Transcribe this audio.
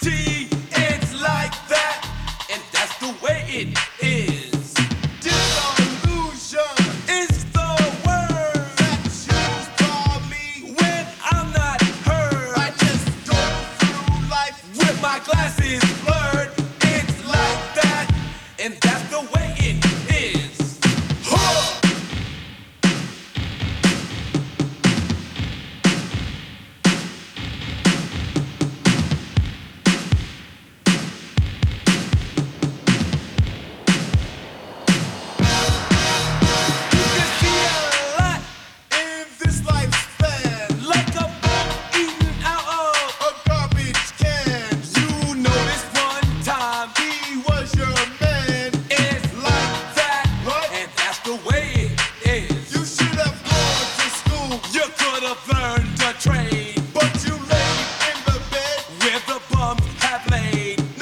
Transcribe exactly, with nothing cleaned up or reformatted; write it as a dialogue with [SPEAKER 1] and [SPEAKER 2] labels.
[SPEAKER 1] It's like that, and that's the way it is. Disillusion is the word that used for me when I'm not heard. I just go through life with my glasses blurred. It's like that, and that's the way it is. Huh! Trade, but you laid in the bed where the bums have laid.